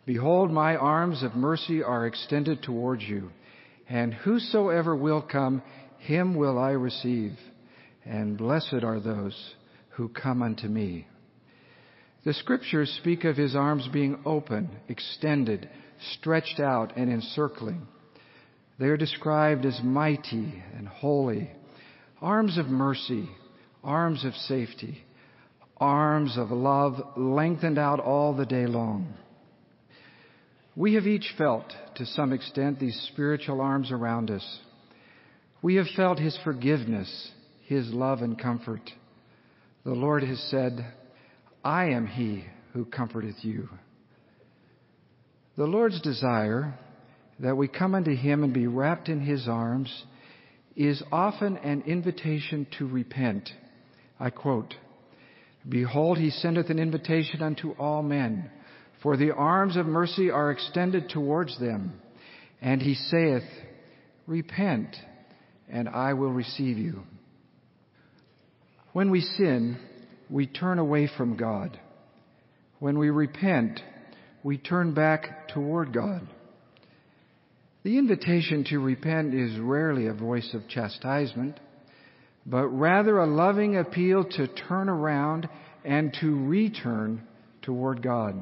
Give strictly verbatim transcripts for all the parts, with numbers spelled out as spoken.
Behold, my arms of mercy are extended towards you, and whosoever will come, him will I receive. And blessed are those who come unto me. The Scriptures speak of his arms being open, extended, stretched out, and encircling. They are described as mighty and holy, arms of mercy, arms of safety, arms of love lengthened out all the day long. We have each felt, to some extent, these spiritual arms around us. We have felt his forgiveness, his love and comfort. The Lord has said, I am he who comforteth you. The Lord's desire that we come unto him and be wrapped in his arms is often an invitation to repent. I quote, Behold, he sendeth an invitation unto all men, for the arms of mercy are extended towards them. And he saith, Repent, and I will receive you. When we sin, we turn away from God. When we repent, we turn back toward God. The invitation to repent is rarely a voice of chastisement, but rather a loving appeal to turn around and to return toward God.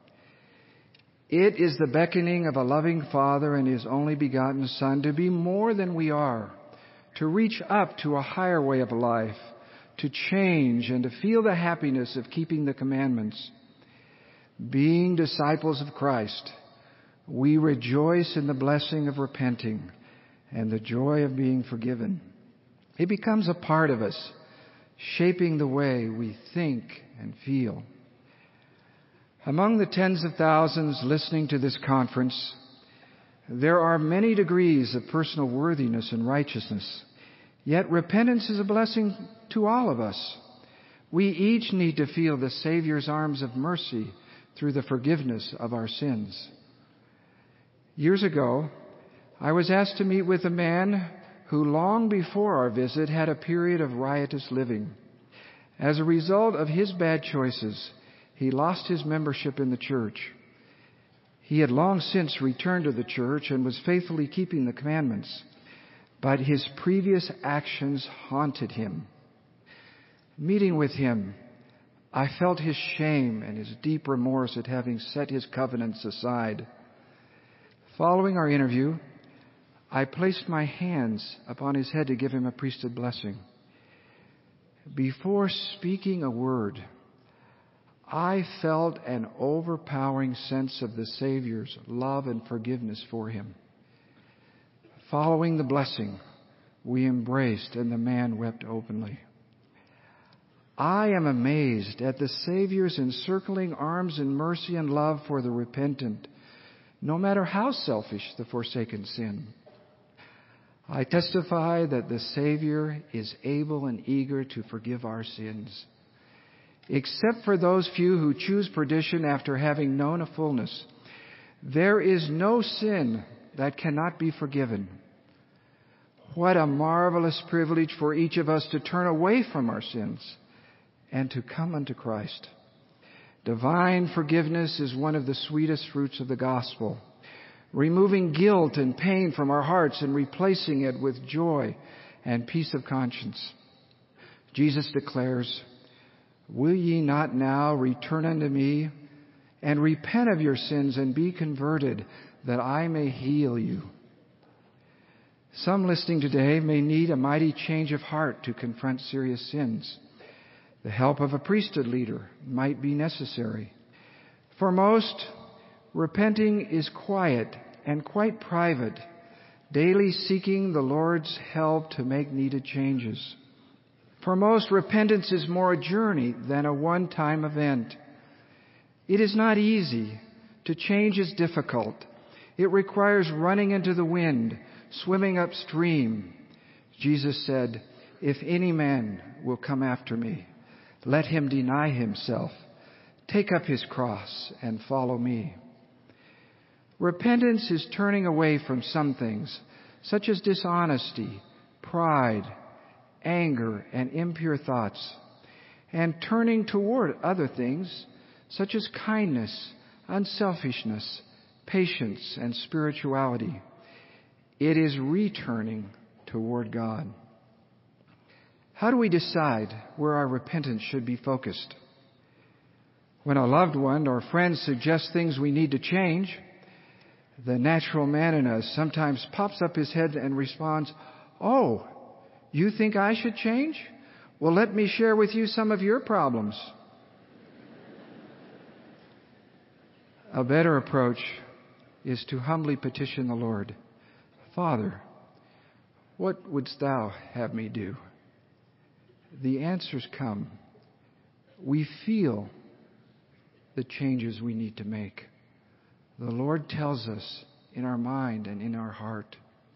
It is the beckoning of a loving Father and his only begotten Son to be more than we are, to reach up to a higher way of life, to change and to feel the happiness of keeping the commandments. Being disciples of Christ, we rejoice in the blessing of repenting and the joy of being forgiven. It becomes a part of us, shaping the way we think and feel. Among the tens of thousands listening to this conference, there are many degrees of personal worthiness and righteousness. Yet repentance is a blessing to all of us. We each need to feel the Savior's arms of mercy through the forgiveness of our sins. Years ago, I was asked to meet with a man who long before our visit had a period of riotous living. As a result of his bad choices, he lost his membership in the church. He had long since returned to the church and was faithfully keeping the commandments, but his previous actions haunted him. Meeting with him, I felt his shame and his deep remorse at having set his covenants aside. Following our interview, I placed my hands upon his head to give him a priesthood blessing. Before speaking a word, I felt an overpowering sense of the Savior's love and forgiveness for him. Following the blessing, we embraced and the man wept openly. I am amazed at the Savior's encircling arms in mercy and love for the repentant, no matter how selfish the forsaken sin. I testify that the Savior is able and eager to forgive our sins. Except for those few who choose perdition after having known a fullness, there is no sin that cannot be forgiven. What a marvelous privilege for each of us to turn away from our sins and to come unto Christ. Divine forgiveness is one of the sweetest fruits of the gospel, removing guilt and pain from our hearts and replacing it with joy and peace of conscience. Jesus declares, Will ye not now return unto me and repent of your sins and be converted, that I may heal you? Some listening today may need a mighty change of heart to confront serious sins. The help of a priesthood leader might be necessary. For most, repenting is quiet and quite private, daily seeking the Lord's help to make needed changes. For most, repentance is more a journey than a one-time event. It is not easy. To change is difficult. It requires running into the wind, swimming upstream. Jesus said, If any man will come after me, let him deny himself, take up his cross, and follow me. Repentance is turning away from some things, such as dishonesty, pride, anger, and impure thoughts, and turning toward other things, such as kindness, unselfishness, patience, and spirituality. It is returning toward God. How do we decide where our repentance should be focused? When a loved one or friend suggests things we need to change, the natural man in us sometimes pops up his head and responds, "Oh, you think I should change? Well, let me share with you some of your problems." A better approach is to humbly petition the Lord, "Father, what wouldst thou have me do?" The answers come. We feel the changes we need to make. The Lord tells us in our mind and in our heart.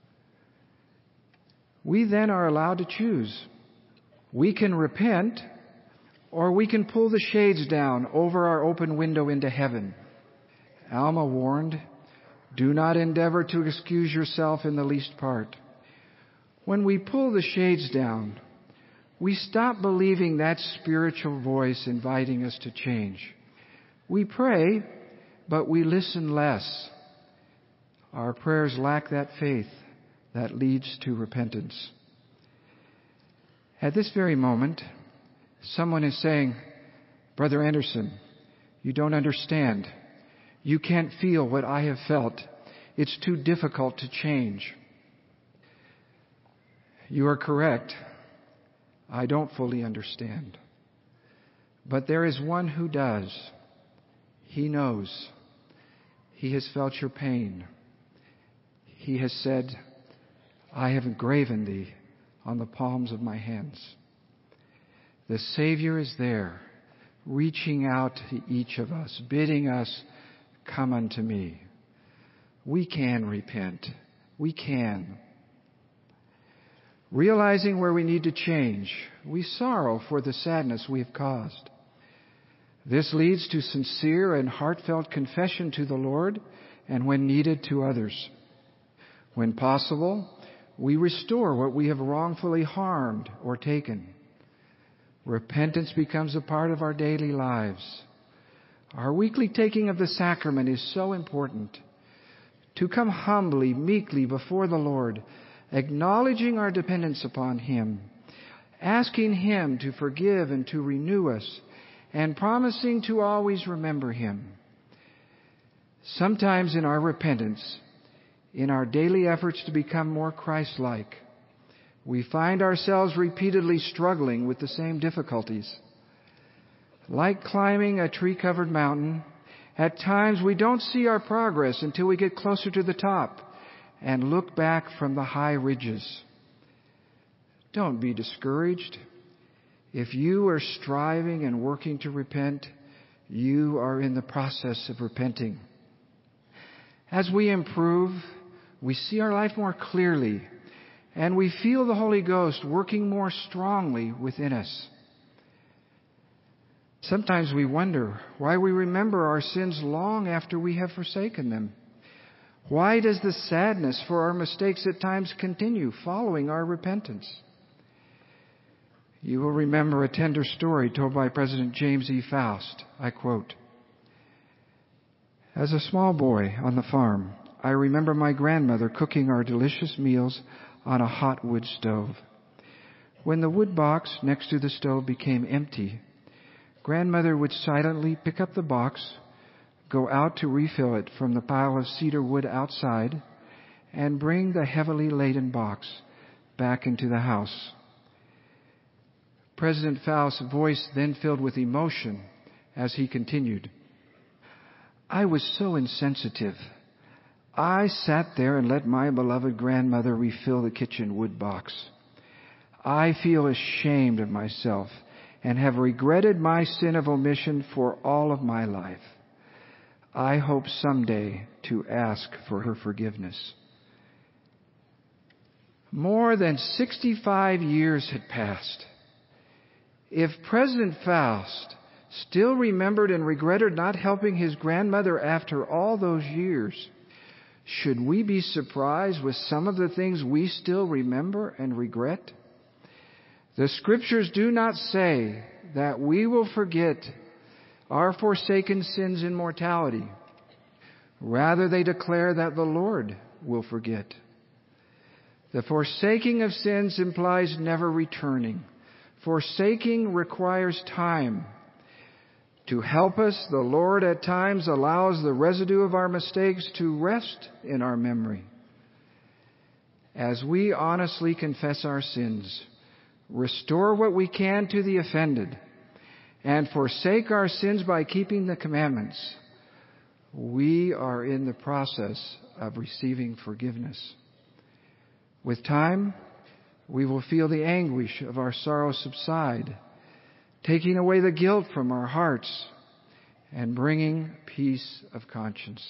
We then are allowed to choose. We can repent, or we can pull the shades down over our open window into heaven. Alma warned, "Do not endeavor to excuse yourself in the least part." When we pull the shades down, we stop believing that spiritual voice inviting us to change. We pray, but we listen less. Our prayers lack that faith that leads to repentance. At this very moment, someone is saying, "Brother Anderson, you don't understand. You can't feel what I have felt. It's too difficult to change." You are correct. I don't fully understand. But there is one who does. He knows. He has felt your pain. He has said, "I have engraven thee on the palms of my hands." The Savior is there, reaching out to each of us, bidding us, "Come unto me." We can repent. We can. Realizing where we need to change, we sorrow for the sadness we have caused. This leads to sincere and heartfelt confession to the Lord, and when needed, to others. When possible, we restore what we have wrongfully harmed or taken. Repentance becomes a part of our daily lives. Our weekly taking of the sacrament is so important. To come humbly, meekly before the Lord, acknowledging our dependence upon Him, asking Him to forgive and to renew us, and promising to always remember Him. Sometimes in our repentance, in our daily efforts to become more Christ-like, we find ourselves repeatedly struggling with the same difficulties. Like climbing a tree-covered mountain, at times we don't see our progress until we get closer to the top and look back from the high ridges. Don't be discouraged. If you are striving and working to repent, you are in the process of repenting. As we improve, we see our life more clearly, and we feel the Holy Ghost working more strongly within us. Sometimes we wonder why we remember our sins long after we have forsaken them. Why does the sadness for our mistakes at times continue following our repentance? You will remember a tender story told by President James E. Faust. I quote, "As a small boy on the farm, I remember my grandmother cooking our delicious meals on a hot wood stove. When the wood box next to the stove became empty, Grandmother would silently pick up the box, go out to refill it from the pile of cedar wood outside, and bring the heavily laden box back into the house." President Faust's voice then filled with emotion as he continued, "I was so insensitive. I sat there and let my beloved grandmother refill the kitchen wood box. I feel ashamed of myself and have regretted my sin of omission for all of my life. I hope someday to ask for her forgiveness." More than sixty-five years had passed. If President Faust still remembered and regretted not helping his grandmother after all those years, should we be surprised with some of the things we still remember and regret? The Scriptures do not say that we will forget our forsaken sins in mortality, Rather, they declare that the Lord will forget. The forsaking of sins implies never returning. Forsaking requires time. To help us, the Lord at times allows the residue of our mistakes to rest in our memory. As we honestly confess our sins, restore what we can to the offended, and forsake our sins by keeping the commandments, we are in the process of receiving forgiveness. With time, we will feel the anguish of our sorrow subside, taking away the guilt from our hearts and bringing peace of conscience.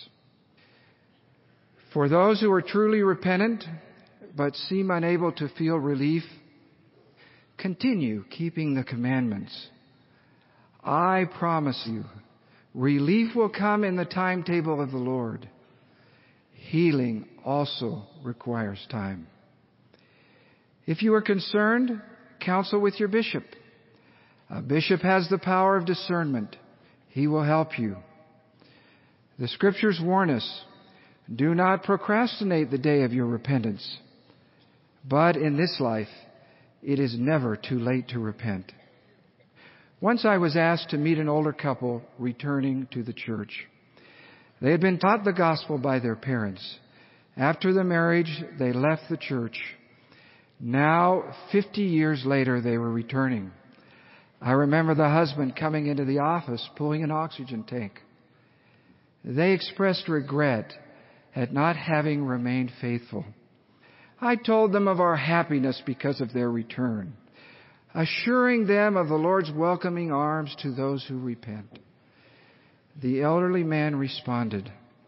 For those who are truly repentant but seem unable to feel relief, continue keeping the commandments. I promise you, relief will come in the timetable of the Lord. Healing also requires time. If you are concerned, counsel with your bishop. A bishop has the power of discernment. He will help you. The Scriptures warn us, do not procrastinate the day of your repentance. But in this life, it is never too late to repent. Once I was asked to meet an older couple returning to the church. They had been taught the gospel by their parents. After the marriage, they left the church. Now, fifty years later, they were returning. I remember the husband coming into the office pulling an oxygen tank. They expressed regret at not having remained faithful. I told them of our happiness because of their return, assuring them of the Lord's welcoming arms to those who repent. The elderly man responded,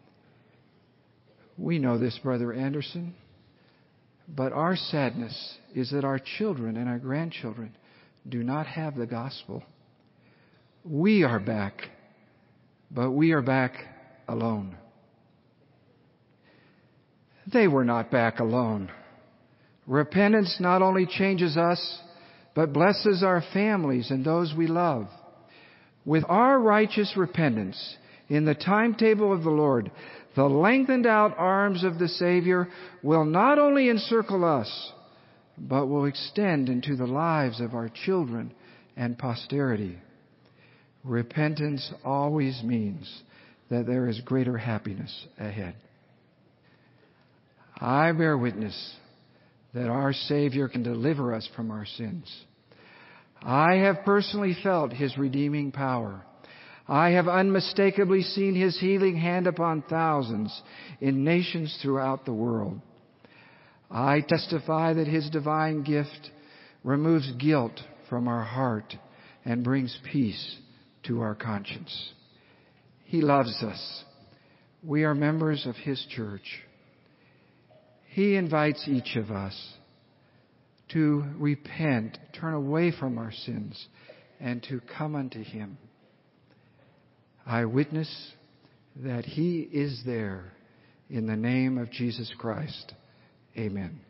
"We know this, Brother Anderson, but our sadness is that our children and our grandchildren do not have the gospel. We are back, but we are back alone." They were not back alone. Repentance not only changes us, but blesses our families and those we love. With our righteous repentance in the timetable of the Lord, the lengthened out arms of the Savior will not only encircle us, but will extend into the lives of our children and posterity. Repentance always means that there is greater happiness ahead. I bear witness that our Savior can deliver us from our sins. I have personally felt His redeeming power. I have unmistakably seen His healing hand upon thousands in nations throughout the world. I testify that His divine gift removes guilt from our heart and brings peace to our conscience. He loves us. We are members of His church. He invites each of us to repent, turn away from our sins, and to come unto Him. I witness that He is there in the name of Jesus Christ. Amen.